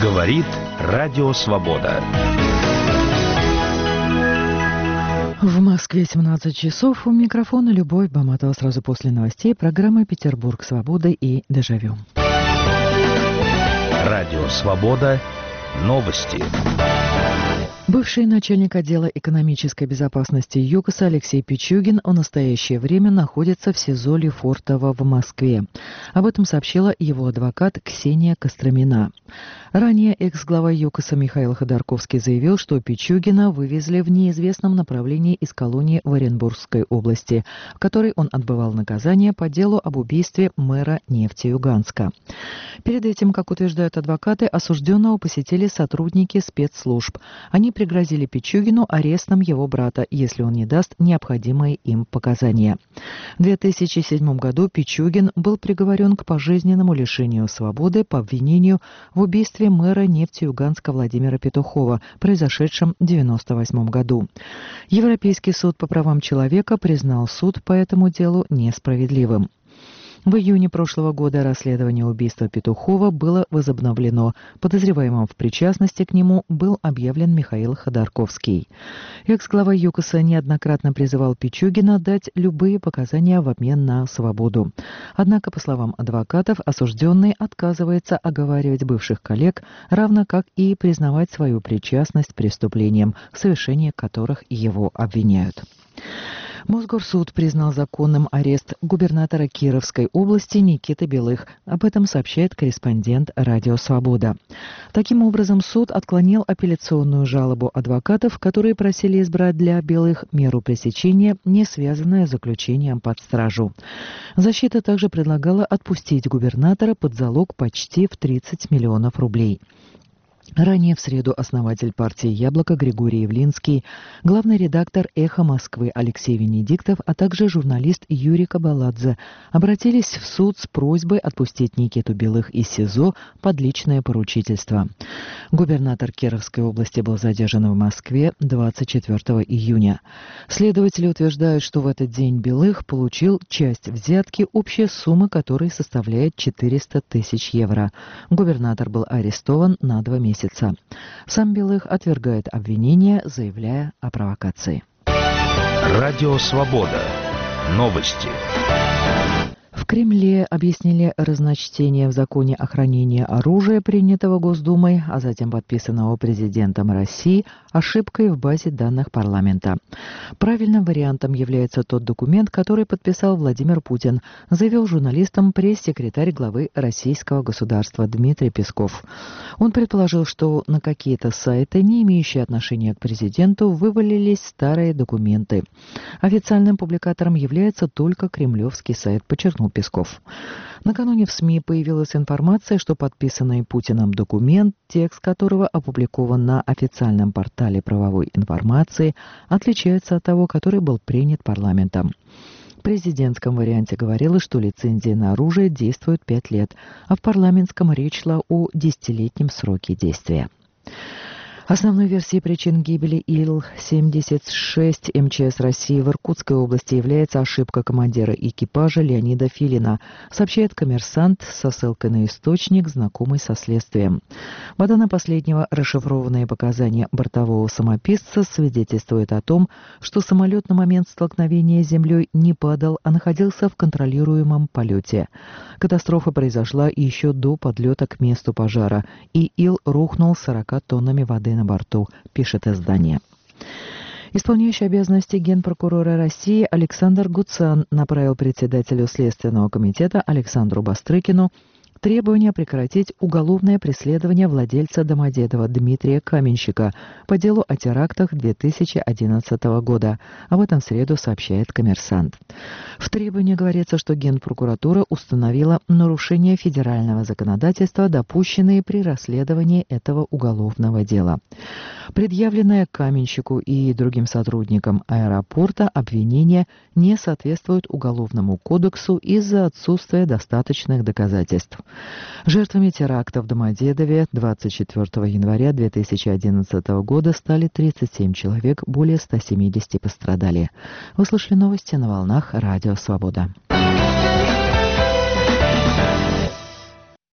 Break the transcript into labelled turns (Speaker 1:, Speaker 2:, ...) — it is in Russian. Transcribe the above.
Speaker 1: Говорит Радио Свобода.
Speaker 2: В Москве 17 часов. У микрофона Любовь Баматова. Сразу после новостей программы «Петербург. Свобода» и «Дежавю».
Speaker 1: Радио Свобода. Новости.
Speaker 2: Бывший начальник отдела экономической безопасности ЮКОСа Алексей Пичугин в настоящее время находится в СИЗО Лефортово в Москве. Об этом сообщила его адвокат Ксения Костромина. Ранее экс-глава ЮКОСа Михаил Ходорковский заявил, что Пичугина вывезли в неизвестном направлении из колонии в Оренбургской области, в которой он отбывал наказание по делу об убийстве мэра Нефтеюганска. Перед этим, как утверждают адвокаты, осужденного посетили сотрудники спецслужб. Они пригрозили Пичугину арестом его брата, если он не даст необходимые им показания. В 2007 году Пичугин был приговорен к пожизненному лишению свободы по обвинению в убийстве мэра Нефтеюганска Владимира Петухова, произошедшем в 1998 году. Европейский суд по правам человека признал суд по этому делу несправедливым. В июне прошлого года расследование убийства Петухова было возобновлено. Подозреваемым в причастности к нему был объявлен Михаил Ходорковский. Экс-глава ЮКОСа неоднократно призывал Пичугина дать любые показания в обмен на свободу. Однако, по словам адвокатов, осужденный отказывается оговаривать бывших коллег, равно как и признавать свою причастность к преступлениям, в совершении которых его обвиняют. Мосгорсуд признал законным арест губернатора Кировской области Никиты Белых. Об этом сообщает корреспондент «Радио Свобода». Таким образом, суд отклонил апелляционную жалобу адвокатов, которые просили избрать для Белых меру пресечения, не связанную с заключением под стражу. Защита также предлагала отпустить губернатора под залог почти в 30 миллионов рублей. Ранее в среду основатель партии «Яблоко» Григорий Явлинский, главный редактор «Эхо Москвы» Алексей Венедиктов, а также журналист Юрий Кабаладзе обратились в суд с просьбой отпустить Никиту Белых из СИЗО под личное поручительство. Губернатор Кировской области был задержан в Москве 24 июня. Следователи утверждают, что в этот день Белых получил часть взятки, общая сумма которой составляет 400 тысяч евро. Губернатор был арестован на 2 месяца. Сам Белых отвергает обвинения, заявляя о провокации.
Speaker 1: Радио Свобода. Новости.
Speaker 2: В Кремле объяснили разночтение в законе о хранении оружия, принятого Госдумой, а затем подписанного президентом России, ошибкой в базе данных парламента. Правильным вариантом является тот документ, который подписал Владимир Путин, заявил журналистам пресс-секретарь главы российского государства Дмитрий Песков. Он предположил, что на какие-то сайты, не имеющие отношения к президенту, вывалились старые документы. Официальным публикатором является только кремлевский сайт, подчеркнул Песков. Накануне в СМИ появилась информация, что подписанный Путиным документ, текст которого опубликован на официальном портале правовой информации, отличается от того, который был принят парламентом. В президентском варианте говорилось, что лицензия на оружие действует 5 лет, а в парламентском речь шла о 10-летнем сроке действия. Основной версией причин гибели Ил-76 МЧС России в Иркутской области является ошибка командира экипажа Леонида Филина, сообщает «Коммерсант» со ссылкой на источник, знакомый со следствием. По данным последнего, расшифрованные показания бортового самописца свидетельствуют о том, что самолет на момент столкновения с землей не падал, а находился в контролируемом полете. Катастрофа произошла еще до подлета к месту пожара, и Ил рухнул 40 тоннами воды на борту, пишет издание. Исполняющий обязанности генпрокурора России Александр Гуцан направил председателю Следственного комитета Александру Бастрыкину требование прекратить уголовное преследование владельца Домодедово Дмитрия Каменщика по делу о терактах 2011 года. Об этом в среду сообщает «Коммерсант». В требовании говорится, что Генпрокуратура установила нарушения федерального законодательства, допущенные при расследовании этого уголовного дела. Предъявленное Каменщику и другим сотрудникам аэропорта обвинения не соответствуют Уголовному кодексу из-за отсутствия достаточных доказательств. Жертвами теракта в Домодедове 24 января 2011 года стали 37 человек, более 170 пострадали. Вы слушали новости на волнах Радио Свобода.